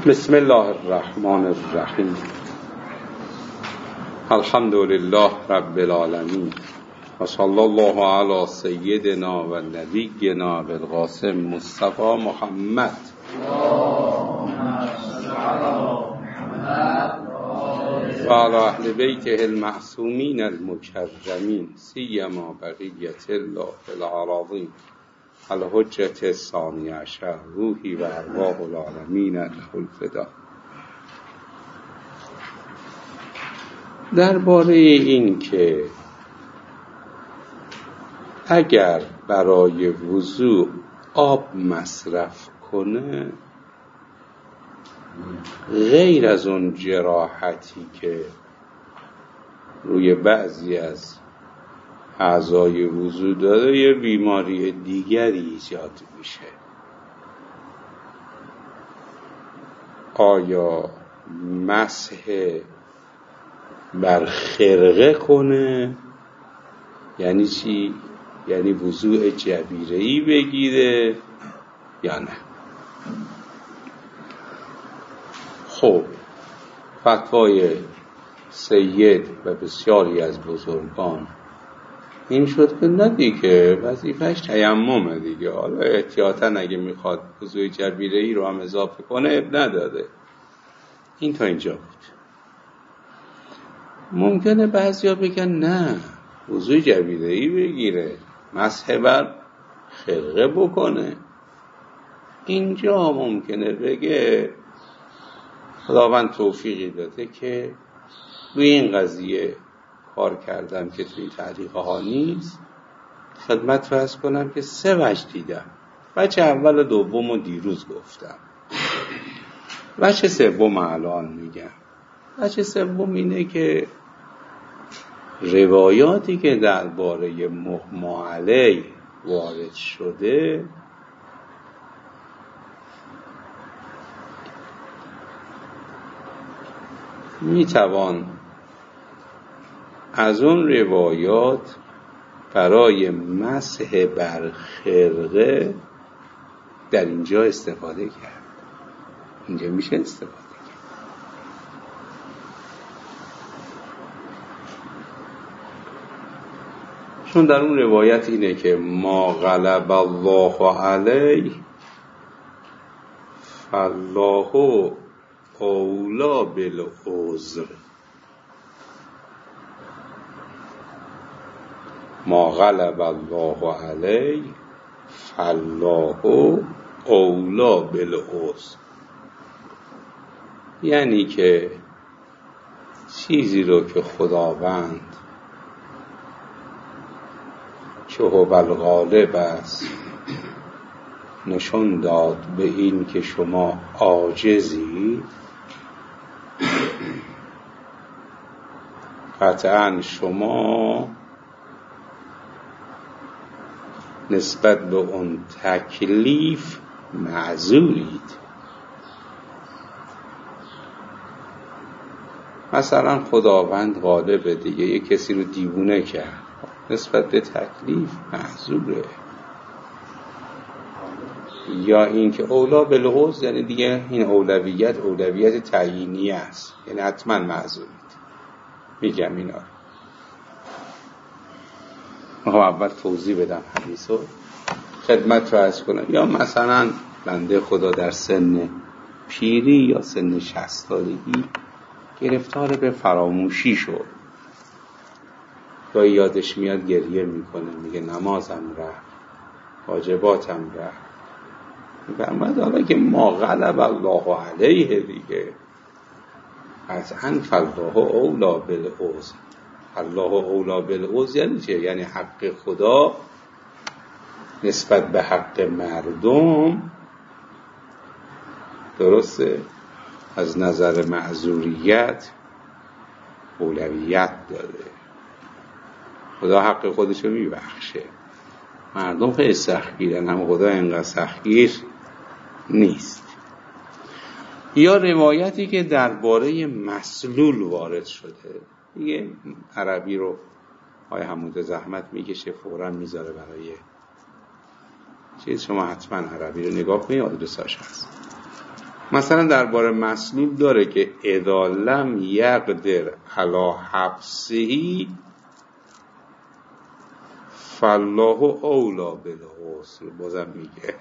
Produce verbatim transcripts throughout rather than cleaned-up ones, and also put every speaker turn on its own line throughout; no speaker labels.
بسم الله الرحمن الرحیم. الحمد لله رب العالمین و صلی الله علی سیدنا و نبینا ابوالقاسم مصطفی محمد و علی اهل بیته المعصومین المکرمین سیما بقیت الله العظیم الحجة الثانی عشر روحی و ارواح العالمین له الفدا. درباره این که اگر برای وضوء آب مصرف کنه غیر از اون جراحتی که روی بعضی از اعضای وضو داره یه بیماری دیگری ایجاد میشه، آیا مسح بر خرقه کنه؟ یعنی چی؟ یعنی وضوء جبیره‌ای بگیره یا نه؟ خب فتوای سید و بسیاری از بزرگان این شد که نه دیگه، وظیفه‌اش تیممه دیگه، حالا احتیاطاً اگه میخواد وضوء جبیره‌ای رو هم اضافه کنه اب نداره. این تا اینجا بود. ممکنه بعضیا بگن نه وضوء جبیره‌ای بگیره، مسح بر خرقه بکنه. اینجا ممکنه بگه خداوند توفیقی داده که روی این قضیه کار کردم که توی تعلیقه ها نیست، خدمت فرض کنم که سه وجه دیدم. وجه اول و دوم و دیروز گفتم، وجه سوم الان میگم. وجه سوم اینه که روایاتی که درباره مغما علیه وارد شده میتوان از اون روایات برای مسح بر خرقه در اینجا استفاده کرد. اینجا میشه استفاده کرد. چون در اون روایت اینه که ما غلب الله علیه فالله اولا بالعذر. ما غلب الله علیه فالله اولا بالعذر. یعنی که چیزی رو که خداوند که هو الغالب است نشون داد به این که شما عاجزی، قطعاً شما نسبت به اون تکلیف معذورید. مثلا خداوند غالبه دیگه، یه کسی رو دیوونه کرد، نسبت به تکلیف معذوره. یا این که اولا بالعذر، یعنی دیگه این اولویت اولویت تعیینی است، یعنی حتما معذورید. میگم اینا رو میخوام اول توضیح بدم حدیثو خدمت رو عرض کنم. یا مثلا بنده خدا در سن پیری یا سن شصت سالگی گرفتار به فراموشی شد، یا یادش میاد گریه میکنه، میگه نمازم رفت، واجباتم رفت. فرمود حالا که ما غلب الله علیه دیگه، قطعاً فالله اولا بالعذر. الله اولا بالعذر یعنی چه؟ یعنی حق خدا نسبت به حق مردم درسته از نظر معذوریت اولویت داره. خدا حق خودشو میبخشه، مردم خیلی سختگیرن، هم خدا اینقدر سختگیر نیست. یا روایتی که درباره مسلول وارد شده، دیگه عربی رو آقای حمود زحمت میکشه فوراً میذاره برای چیز. شما حتما عربی رو نگاه کنید، آدرساش هست. مثلا درباره مسلول داره که اذا لم یقدر علی حبسه فالله اولا بالغسل. بازم میگه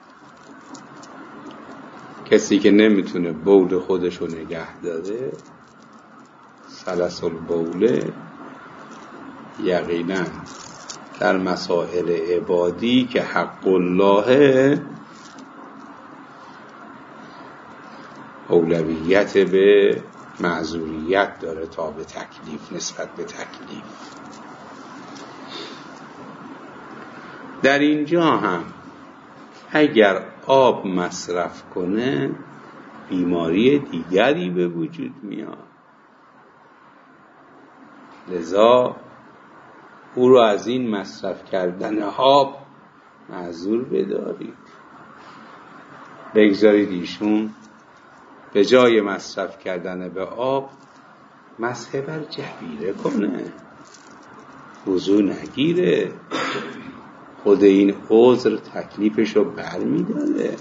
کسی که نمیتونه بول خودشو نگه داره، سلس البوله، یقینا در مسائل عبادی که حق الله اولویت به معذوریت داره تا به تکلیف، نسبت به تکلیف. در اینجا هم اگر آب مصرف کنه بیماری دیگری به وجود میاد، لذا او رو از این مصرف کردن آب معذور بدارید. بگذارید ایشون به جای مصرف کردن به آب مسح بر جبیره کنه، وضو نگیره، خود این عذر تکلیفش رو بر میداره.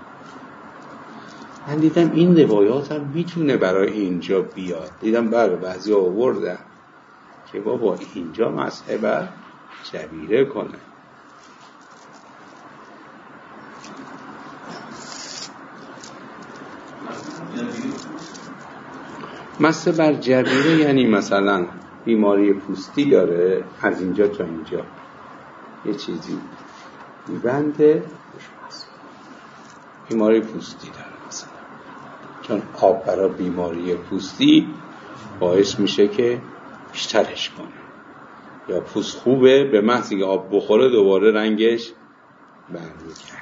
من دیدم این روایات هم میتونه برای اینجا بیاد. دیدم بله بعضی آوردن که بابا اینجا مسح بر جبیره کنه. مسح بر جبیره یعنی مثلا بیماری پوستی داره، از اینجا تا اینجا یه چیزی میبنده، بیماری پوستی داره مثلا، چون آب برای بیماری پوستی باعث میشه که بیشترش کنه، یا پوست خوبه به محض اینکه آب بخوره دوباره رنگش برمیگرده.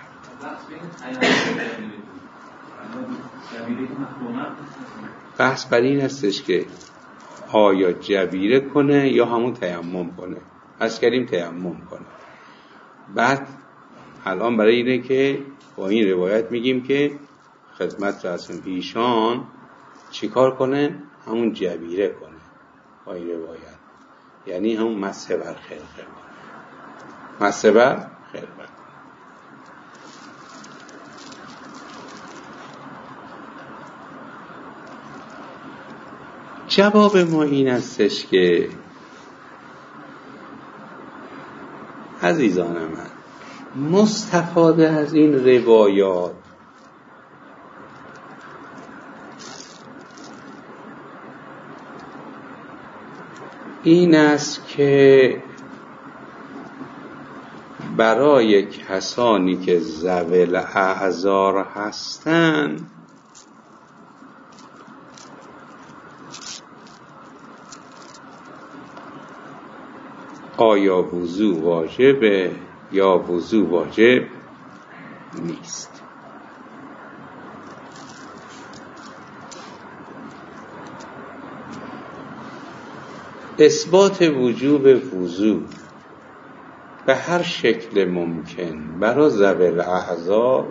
بحث بر این هستش که آیا جبیره کنه یا همون تیمم کنه. از کردیم تیمم کنه. بعد الان برای اینه که با این روایت میگیم که خدمت رسول ایشان چیکار کنه؟ همون جبیره کنه با این روایت، یعنی همون مسح بر خرقه کنه، مسح بر خرقه کنه. جواب ما این استش که عزیزان من، مستفاده از این روایات این است که برای کسانی که ذوی الاعذار هستند آیا وضو واجبه یا وضو واجب نیست. اثبات وجوب وضو به هر شکل ممکن برای ذوی الاعذار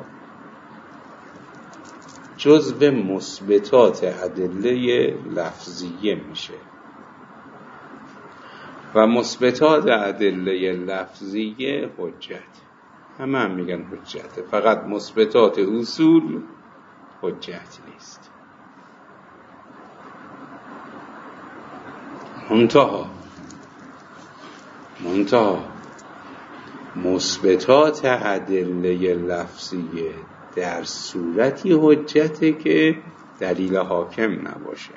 جزو مثبتات ادله لفظیه میشه و مثبتات ادله لفظیه حجت. همه هم میگن حجته، فقط مثبتات اصول حجت نیست. منتها منتها مثبتات ادله لفظیه در صورتی حجته که دلیل حاکم نباشه،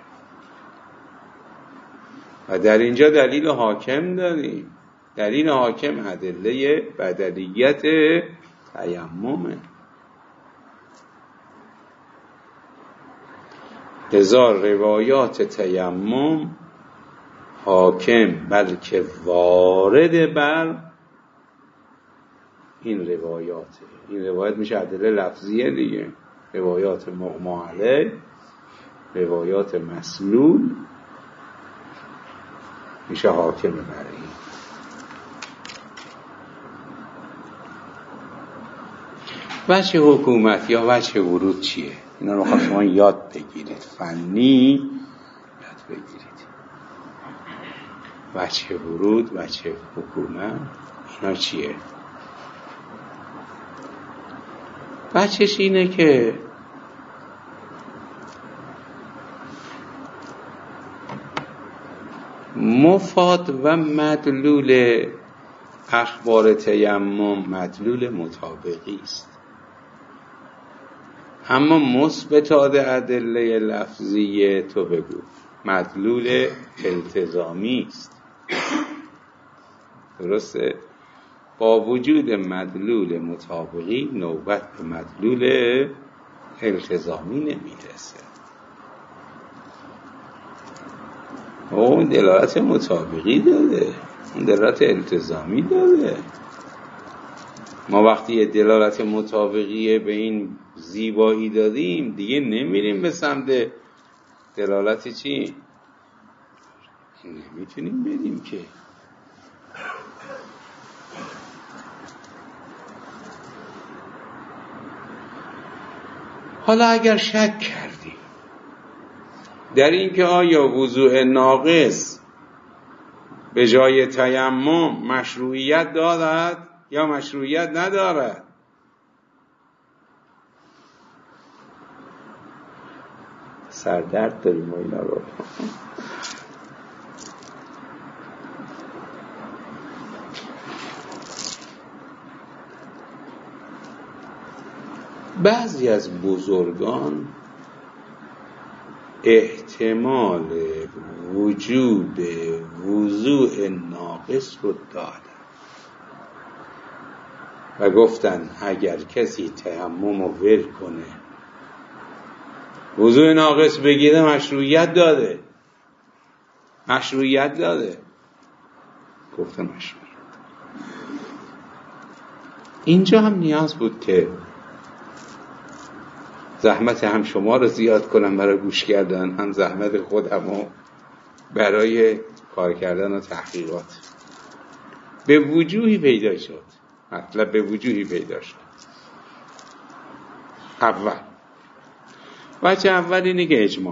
و در اینجا دلیل حاکم داریم. دلیل حاکم ادله بدلیت تیممه. هزار روایات تیمم حاکم بلکه وارد بر این روایاته. این روایت میشه ادله لفظیه دیگه، روایات مغما علیه، روایات مسلول میشه حاکم بر این. وجه حکومت یا وجه ورود چیه؟ اینا رو خواهد شما یاد بگیرید، فنی یاد بگیرید. وجه ورود، وجه حکومت، اینا چیه؟ وجهش اینه که مفاد و مدلول اخبار تیمم مدلول مطابقی است، اما مثبتات ادله لفظی تو بگو مدلول التزامی است. درسته؟ با وجود مدلول مطابقی نوبت به مدلول التزامی نمیرسه. اون دلالت مطابقی داده، اون دلالت التزامی داده. ما وقتی یه دلالت مطابقی به این زیبایی دادیم دیگه نمیریم به سمت دلالت چی؟ نمیتونیم بریم که. حالا اگر شک کردیم در این که آیا وضوء ناقص به جای تیمم مشروعیت دارد یا مشروعیت ندارد، سردرد داریم اینا رو. بعضی از بزرگان احتمال وجود وضوء ناقص رو دادن و گفتن اگر کسی تیمم رو ول کنه وضوء ناقص بگیره مشروعیت داده، مشروعیت داده. گفتم مشروعیت. اینجا هم نیاز بود که زحمت هم شما رو زیاد کنم برای گوش کردن، هم زحمت خودم رو برای کار کردن و تحقیقات. به وجوهی پیدا شد، مطلب به وجوهی پیدا شد. اول وجه اول اینه که اجماع.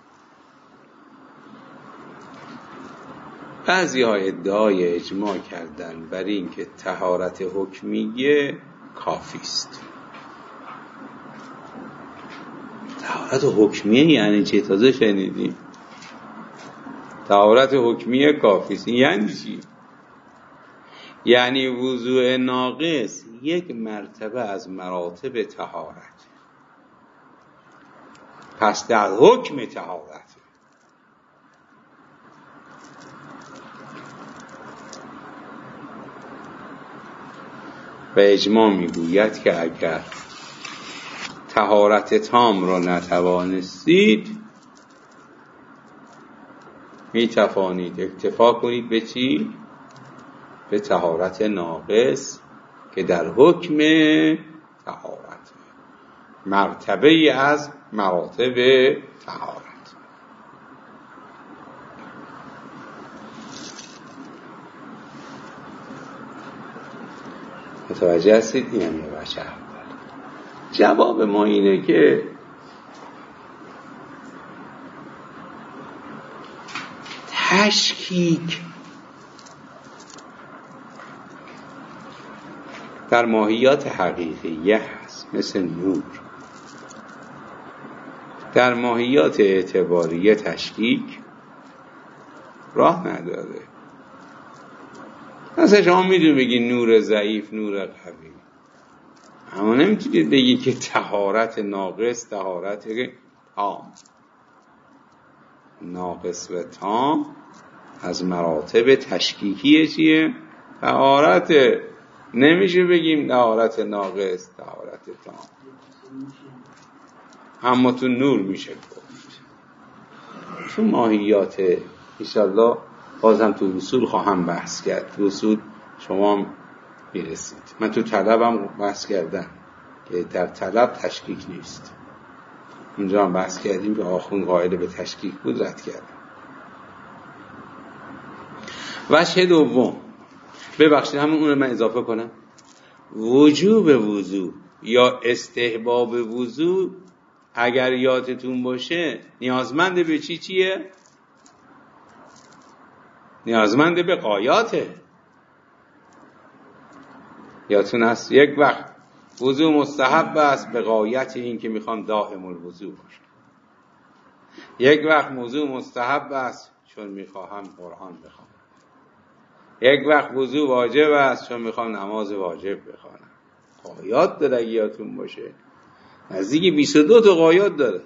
بعضی ها ادعای اجماع کردن بر این که طهارت حکمیه کافی است. طهارت حکمیه یعنی چه؟ تازه شنیدیم. طهارت حکمیه کافی است یعنی چی؟ یعنی وضوء ناقص یک مرتبه از مراتب طهارت، پس در حکم طهارت. و اجماع میگوید که اگر طهارت تام را نتوانستید میتوانید اکتفا کنید به چی؟ به طهارت ناقص که در حکم طهارت، مرتبه از مراتب طهارت. متوجه هستید؟ این هم یه وجه اول. جواب ما اینه که تشکیک در ماهیات حقیقیه هست، مثل نور. در ماهیات اعتباریه تشکیک راه نداره. مثلا شما میدونی بگی نور ضعیف، نور قوی، اما نمیتونید بگی که طهارت ناقص طهارت تام. ناقص و تام از مراتب تشکیکیه چیه؟ طهارت. نمیشه بگیم طهارت ناقص طهارت تام، اما تو نور میشه گفت. تو ماهیات انشالله بازم تو اصول خواهم بحث کرد. تو اصول شما هم میرسید. من تو طلبم بحث کردم که در طلب تشکیک نیست. اونجا هم بحث کردیم که آخوند قائل به تشکیک بود، رد کردم. وجه دوم، ببخشید همون اون رو من اضافه کنم، وجوب وضو یا استحباب وضو اگر یادتون باشه نیازمند به چی چیه؟ نیازمند به غایاته. یادتون هست یک وقت وضو مستحب است به غایت این که میخوام دائم الوضو باشه، یک وقت وضو مستحب است چون میخواهم قرآن بخوانم. یک وقت وضو واجب است چون میخوام نماز واجب بخوانم. قایات داره اگه یادتون باشه، نزدیک بیست و دو تا قایات داره.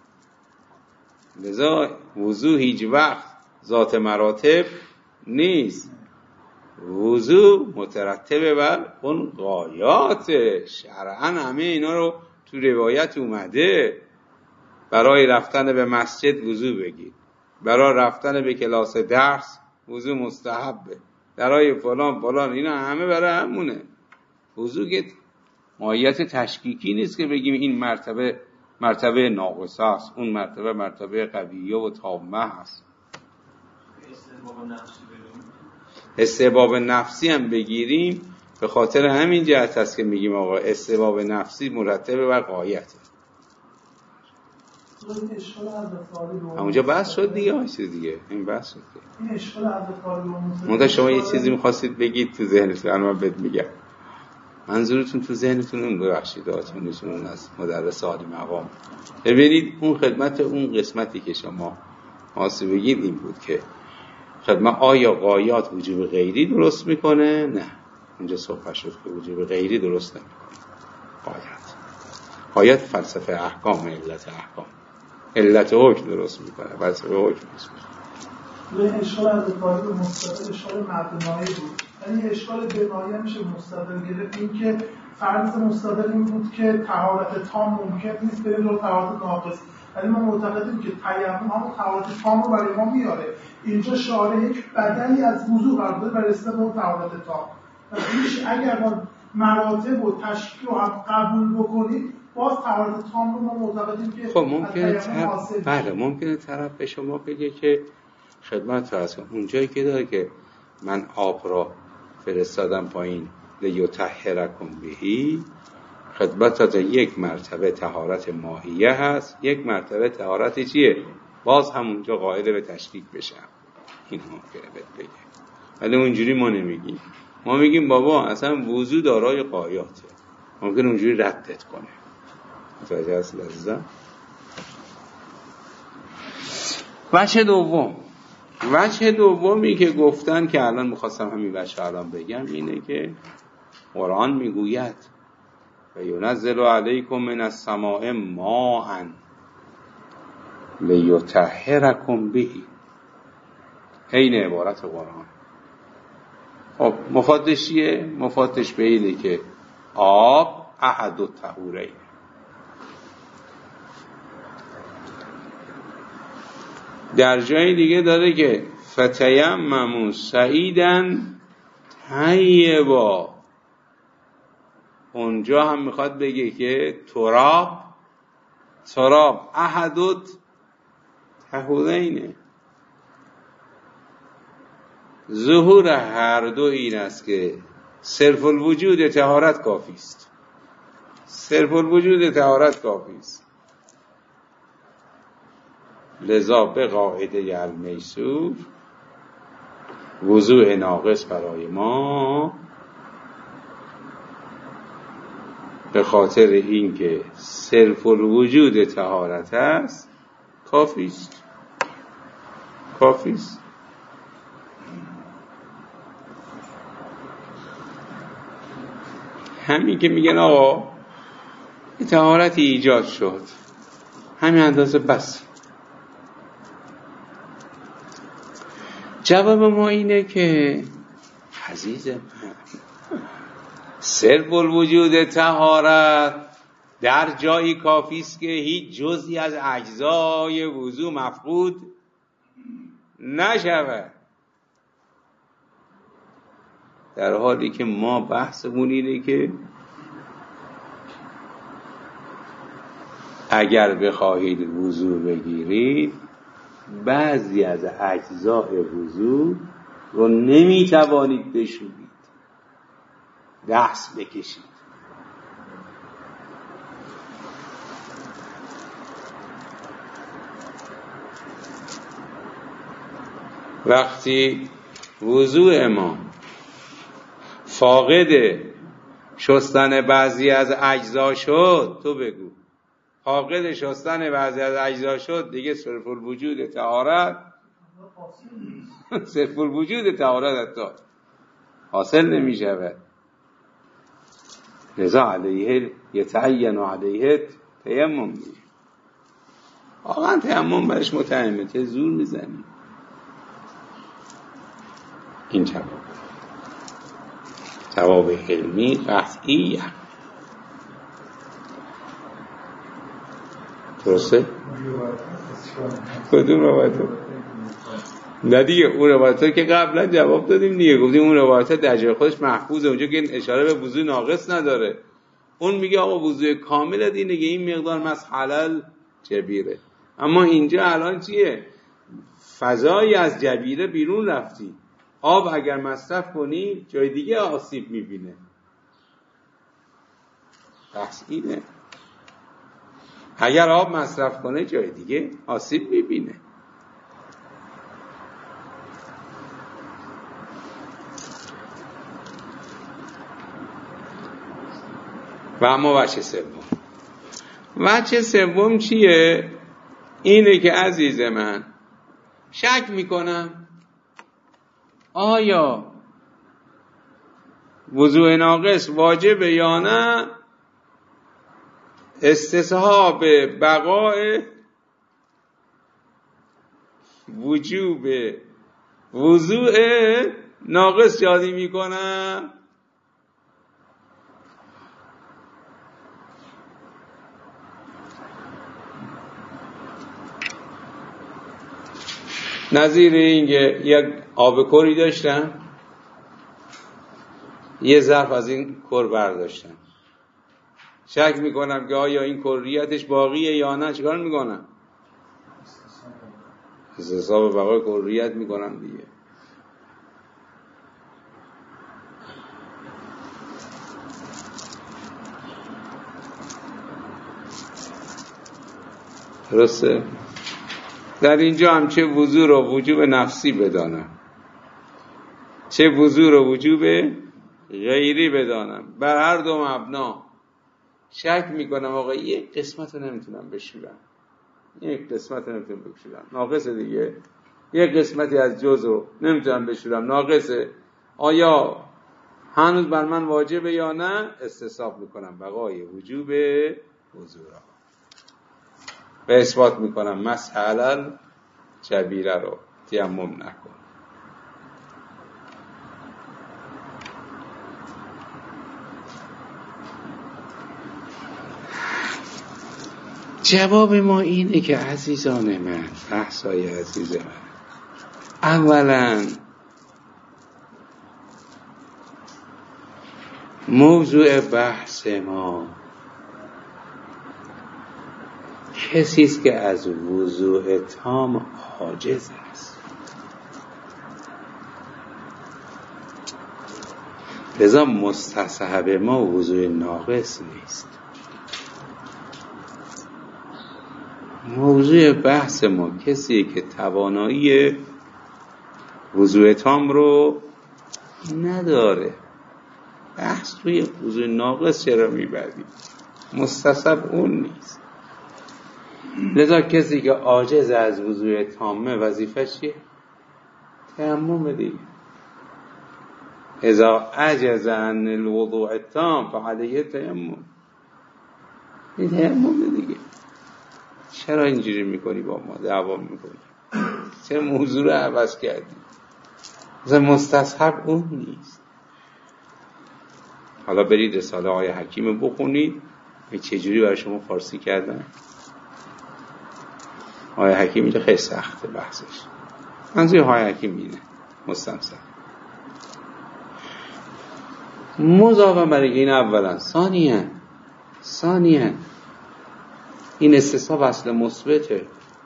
لذا وضو هیچ وقت ذات مراتب نیست، وضو مترتبه بر اون قایات. شرعاً همه اینا رو تو روایت اومده. برای رفتن به مسجد وضو بگیر، برای رفتن به کلاس درس وضو مستحبه، برای فلان فلان، اینا همه برای همونه. وضو که ماهیت تشکیکی نیست که بگیم این مرتبه مرتبه ناقصه است، اون مرتبه مرتبه قویه و تامه است. استحباب نفسی هم بگیریم به خاطر همین جهت است که میگیم آقا استحباب نفسی مرتبه بر غایته. همونجا بحث شد دیگه، آیه دیگه این بحث شد
این اشکال عبدالقادر
مونتا شما یه چیزی می‌خواستید بگید تو ذهنتون، من بهت میگم. منظورتون تو ذهنتون اون ببخشید آتون نیستون از مدرس عالی مقام. ببینید اون خدمت اون قسمتی که شما واسه بگید این بود که خدمت آیا قایات وجوب غیری درست میکنه؟ نه، اونجا صحبت شد که وجوب غیری درست نمیکنه. قایات قایات فلسفه احکام، علت احکام، علت حکم درست میکنه، فلسفه حکم درست میکنه.
به اشکال از قاعده مستقل اشکال مبنایی بود، یعنی اشکال بنایی میشه مستقل گرفت. این که فرض مستقل این بود که طهارت تام ممکن نیست بریم رو طهارت ناقص، ولی ما معتقدیم که تیمم هم طهارت تام رو برای ما میاره. اینجا شارع یک بدلی از وضو قرار داده برای رسیدن به طهارت تام. میشه اگر ما مراتب و تشکیل رو هم قبول بکنیم باز طهارت تام رو ما معتقدیم که
خب ممکنه طرف بله ممکنه طرف به شما بگه که خدمت فرض کن اونجایی که داره که من آب را فرستادم پایین لیطهرکم بهی، خدمت تا یک مرتبه طهارت ماهیه هست، یک مرتبه طهارت چیه؟ باز همونجا قائل به تشکیک بشم. این ممکنه بهت بگه، ولی اونجوری ما نمیگیم. ما میگیم بابا اصلا وضو دارای قایاته، ممکنه اونجوری ردت کنه. متوجه هست عزیزم؟ وجه دوم وجه دومی که گفتن که الان میخواستم همین وجه الان بگم اینه که قرآن میگوید و ینزل علیکم من السماء ماء لیطهرکم به. این عبارت قرآن. خب مفادش چیه؟ مفادش به اینه که آب احد الطهورین. در جای دیگه داره که فتیمموا صعیدا طیبا. اونجا هم میخواد بگه که تراب تراب احد الطهورین. ظهور هر دو این است که صرف الوجود طهارت کافی است. صرف الوجود طهارت کافی است. لذا به قاعده المیسور وضوء ناقص برای ما به خاطر اینکه صرف الوجود طهارت است کافی است. کافی است. همین که میگن آقا این طهارتی ایجاد شد همین اندازه بس. جواب ما اینه که عزیز من صرف الوجود طهارت در جایی کافی است که هیچ جزئی از اجزای وضو مفقود نشود، در حالی که ما بحثمون اینه که اگر بخواهید وضو بگیرید بعضی از اجزای وضو رو نمیتوانید بشورید، دست بکشید. وقتی وضوء ما فاقد شستن بعضی از اجزا شد، تو بگو فاقد شستن بعضی از اجزا شد، دیگه صرف الوجود طهارت صرف الوجود طهارت حتی حاصل نمی شود. لذا علیه یتعین علیه تیمم میشه. واقعا تیمم برش متهمه، چه زور میزنی. این جواب جواب علمی قطعی. درسته؟ کدوم روایت؟ نه دیگه اون روایت که قبلا جواب دادیم دیگه، گفتیم اون روایت در جای خودش محفوظه، اونجا که اشاره به وضو ناقص نداره. اون میگه آقا وضو کامل دینه که این مقدار مس حلال جبیره. اما اینجا الان چیه؟ فضایی از جبیره بیرون رفتی، آب اگر مصرف کنی جای دیگه آسیب میبینه. بحث اینه، اگر آب مصرف کنه جای دیگه آسیب میبینه. و اما وجه سوم، وجه سوم چیه؟ اینه که عزیز من شک میکنم آیا وضوء ناقص واجبه یا نه، استصحاب بقای وجوب وضوء ناقص یادی میکنم. نظیر این که یک آب کوری داشتم، یه ظرف از این کور برداشتم، شک میکنم که آیا این کوریتش باقیه یا نه، چیکار میکنم؟ حساب بقای کوریت میکنم دیگه. درسته؟ در اینجا هم چه وضو رو وجوب نفسی بدانم، چه وضو رو وجوب غیری بدانم، بر هر دو مبنا شک میکنم آقا یک قسمت رو نمیتونم بشورم، یک قسمت رو نمیتونم بشورم، ناقصه دیگه، یک قسمتی از جز رو نمیتونم بشورم، ناقصه، آیا هنوز بر من واجبه یا نه؟ استصحاب میکنم بقای وجوب وضو را و اثبات میکنم مسح علی جبیره رو تیمم نکن. جواب ما اینه که عزیزان من، بحثای عزیز من، اولا موضوع بحث ما کسی است که از وضوء تام عاجز است، لذا مستصحب ما وضوء ناقص نیست. موضوع بحث ما کسی که توانایی وضوء تام رو نداره. بحث توی وضوء ناقص چرا میبردی؟ مستصحب اون نیست. لذا کسی که عاجز از وضوء تامه وظیفه چیه؟ تیمم دیگه. اذا عجز عن الوضوء التام فعلیه تیمم. این تیمم دیگه. چرا اینجوری میکنی با ما؟ دعوا میکنی؟ چرا موضوع رو عوض کردی؟ مثلا مستصحب اون نیست. حالا برید رساله های حکیم بخونید چجوری برای شما فارسی کردن. های حکیم اینجا خیلی سخته بحثش. منظور های حکیم اینه مستمسک مضافم برای این اولا. ثانیاً ثانیاً این استصحاب اصل مثبته،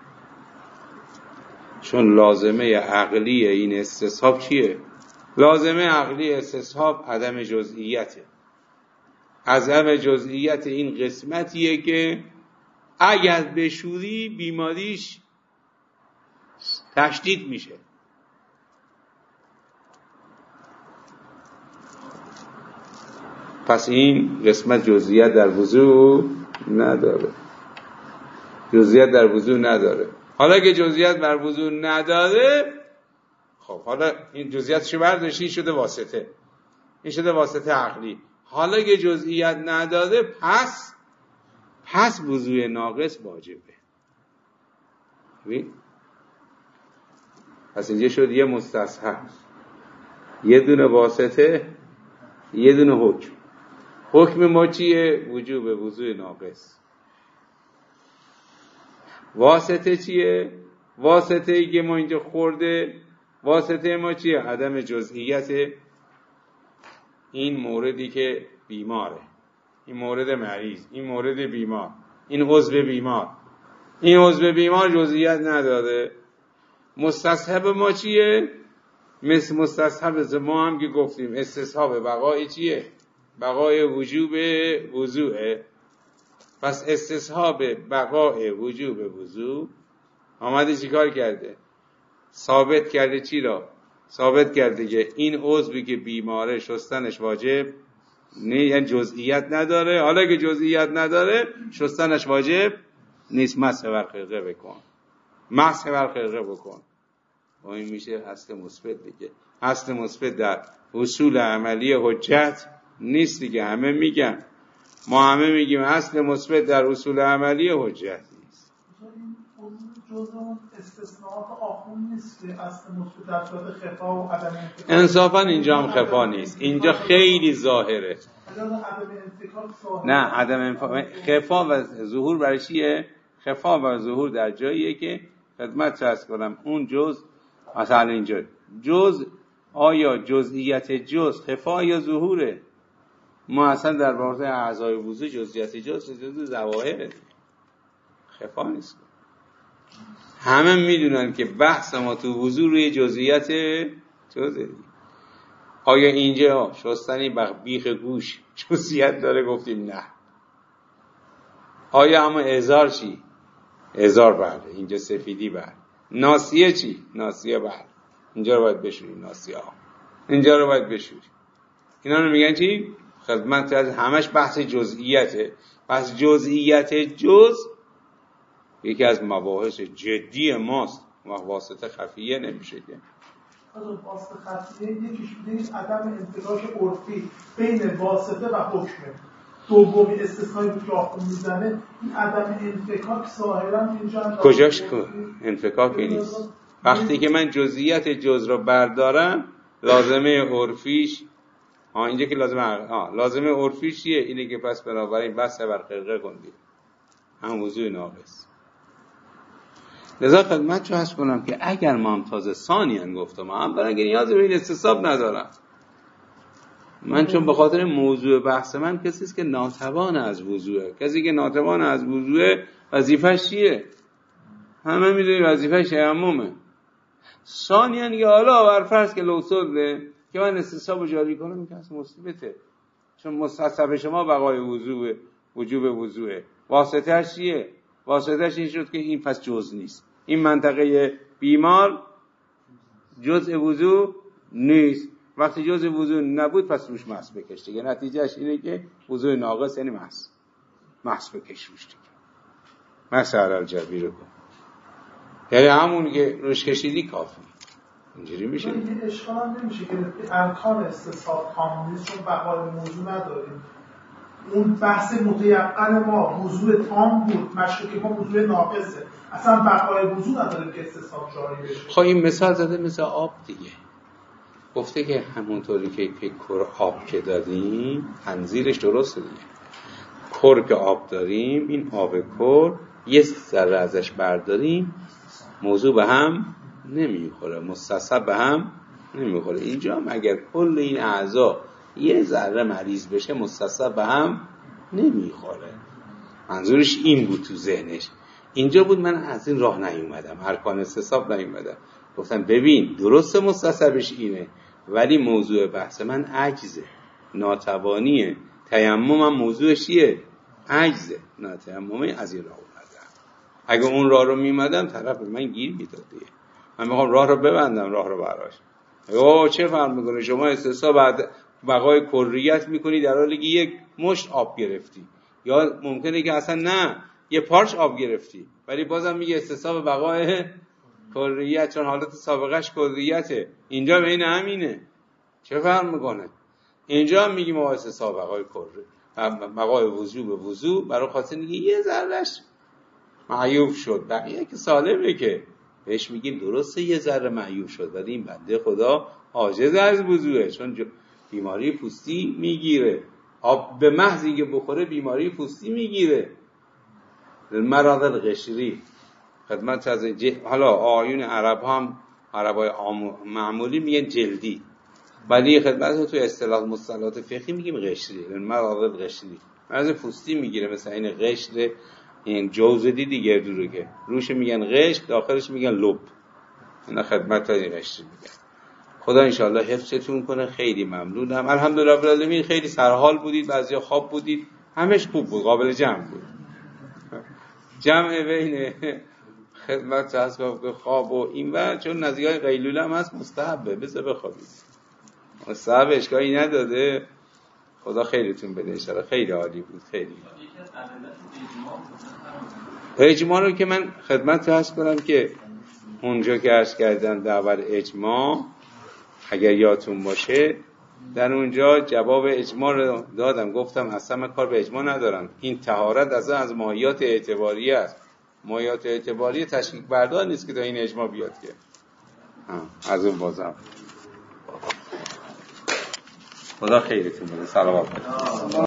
چون لازمه عقلی این استصحاب چیه؟ لازمه عقلی استصحاب عدم جزئیته. عدم جزئیت این قسمتیه که اگر بشوری بیماریش تشدید میشه. پس این قسمت جزئیت در وضو نداره، جزئیت در وضو نداره. حالا که جزئیات بر وضو نداره، خب حالا این جزئیاتشو برداشتی شده واسطه، این شده واسطه عقلی. حالا که جزئیات نداده، پس پس وضوء ناقص واجبه. ببین پس اینجا شد یه مستصحب، یه دونه واسطه، یه دونه حکم. حکم ما چیه؟ وجوب وضوء ناقص. واسطه چیه؟ واسطه ای که ما اینجا خورده، واسطه ما چیه؟ عدم جزئیت این موردی که بیماره، این مورد مریض، این مورد بیمار، این عضو بیمار، این عضو بیمار جزئیت نداده. مستصحب ما چیه؟ مثل مستصحب ما هم که گفتیم استصحاب بقای چیه؟ بقای وجوب وضوعه. پس استصحاب بقای وجوب وضوع آمده چی کار کرده؟ ثابت کرده چی را؟ ثابت کرده که این عضوی که بیماره شستنش واجب نه، یعنی جزئیت نداره. حالا که جزئیت نداره شستنش واجب نیست. مسح بر خرقه بکن، مسح بر خرقه بکن. و این میشه اصل مثبت دیگه. اصل مثبت در اصول عملی حجت نیست دیگه. همه میگن، ما همه میگیم اصل مثبت در اصول عملی حجت نیست.
جزء اون استثناءات آخون نیست که اصل مثبت در صورت خفا و عدم انفکاک.
انصافا اینجا هم خفا نیست، اینجا خیلی ظاهره. نه عدم انفکاک، خفا و ظهور برای چیه؟ خفا و ظهور در جاییه که خدمت عرض کنم اون جز مثلا اینجا جز آیا جزئیت جز خفا یا ظهوره؟ ما اصلا در مورد اعضای وضو جزئیات جز جز ظواهره، خفا نیست. همه میدونن که بحث ما تو وضو روی جزئیات جزه. آیا اینجا شستنی بیخ گوش جزئیات داره؟ گفتیم نه. آیا اما ازار چی؟ ازار بله، اینجا سفیدی بله. ناسیه چی؟ ناسیه بله، اینجا رو باید بشوریم، ناسیه ها اینجا رو باید بشوریم. اینا رو میگن چی؟ خدمت از همش بحث جزئیاته. پس جزئیات جز یکی از مباحث جدی ماست و واسطه خفیه نمیشه که.
واسطه خفیه یکیش بوده عدم انفکاک عرفی بین واسطه و حکمه. دومی استثنایی بود که آخون میزنه، این عدم انفکاک ظاهرا اینجا
کجاش انفکاکی نیست. وقتی که من جزئیات جز رو بردارم لازمه عرفیش ها اینجا که لازمه ها لازمه عرفیش چیه؟ اینه که پس بنابراین بس بر خرقه کندی هم وضوء ناقص. لذا خدمت چو هست کنم که اگر ما هم تازه ثانیاً گفتم هم برای نیاز به این استصحاب ندارم. من چون به خاطر موضوع بحث من کسی است که ناتوان از وضوعه. کسی که ناتوان از وضوعه وظیفه‌اش چیه؟ همه میدونی وظیفه‌اش تیممه. ثانیاً یا حالا بر فرض که لوصله که من استصحاب جاری کنم این که اصلا مثبته، چون مستصحب شما بقای وضوع وجوب وضوعه. واسطه‌اش چیه؟ واسطه‌اش این شد که این پس جز نیست، این منطقه بیمار جزء وضوع نیست. وقتی جزء وضوع نبود پس روش مسح بکش دیگه. نتیجهش اینه که وضوع ناقص یعنی مسح مسح بکش روش دیگه. مسح علی الجبیر رو کن، یعنی همون که روش کشیدی کافی. اینجوری میشه.
این اشکال هم نمیشه که ارکان استصحاب تمام نیست چون بقای موضوع نداریم. اون بحث متیقن ما وضوع تام بود، مشکوک ما وضوع ناقصه، اصلا بقای وضوع نداریم که استصحاب جاری بشه.
خب این مثال زده مثل آب دیگه. گفته که همونطوری که که کر آب که دادیم تنظیرش درسته دیگه. کر که آب داریم، این آب کر یه ذره ازش برداریم موضوع به هم نمیخوره، مستصحب به هم نمیخوره. اینجا هم اگر کل این اعضا یه ذره مریض بشه مستصحب به هم نمیخوره. منظورش این بود تو ذهنش. اینجا بود من از این راه نیومدم، ارکان استصحاب نیومدم. گفتم ببین درست مستصحبش اینه ولی موضوع بحث من عجزه، ناتوانیه. تیممم موضوعش چیه؟ عجزه، ناتیممه. از این راه اومدم. اگه اون راه رو میمدم طرف من گیر میداد دیگه. من میخوام راه رو ببندم، راه رو براش. اوه چه فرق میکنه شما استصحاب بعد بقای کلیت میکنی در حالی که یک مشت آب گرفتی، یا ممکنه که اصلا نه یه پارچ آب گرفتی، ولی بازم میگه استصحاب بقای کلیت، چون حالت سابقش کلیته. اینجا بین همینه، چه فرق میکنه؟ اینجا هم میگیم ما استصحاب بقای کلی، بقای وضو به وضو، برای خاطر میگه یه ذرهش معیوب شد، بقیه که سالمه، که بهش میگیم درسته یه ذره معیوب شد، ولی این بنده خدا عاجز از وضوئه، چون بیماری پوستی میگیره، آب به محضی که بخوره بیماری پوستی میگیره، مرض القشری. خدمت از ج... حالا آیون عرب هم، عربای معمولی میگن جلدی، ولی خدمت تو اصطلاح مصطلحات فقهی میگیم قشری، مرض القشری، مرض پوستی میگیره، مثلا این قشر این جوز دیدی گردو رو که روش میگن قشر، داخلش میگن لب، اینا خدمت این قشری میگن. خدا انشاءالله حفظتون کنه. خیلی ممنونم. الحمدلله رب العالمین. خیلی سرحال بودید، بعضیا خواب بودید، همش خوب بود، قابل جمع بود. جمع بین خدمت اسباب خواب و این و چون نزدیکای قیلوله هم هست، مستحبه، بذار بخوابید، مستحب اشکالی نداده. خدا خیرتون بده ان خیلی عالی بود. خیلی اجماع رو که من خدمت عرض کنم که اونجا که عرض کردم دعوت اجماع، اگر یادتون باشه در اونجا جواب اجماع رو دادم، گفتم اصلا من کار به اجماع ندارم، این طهارت از از ماهیات اعتباریه است، ماهیات اعتباریه تشکیک بردار نیست که تا این اجماع بیاد که از اون بازم. خدا خیرتون بده. سلام.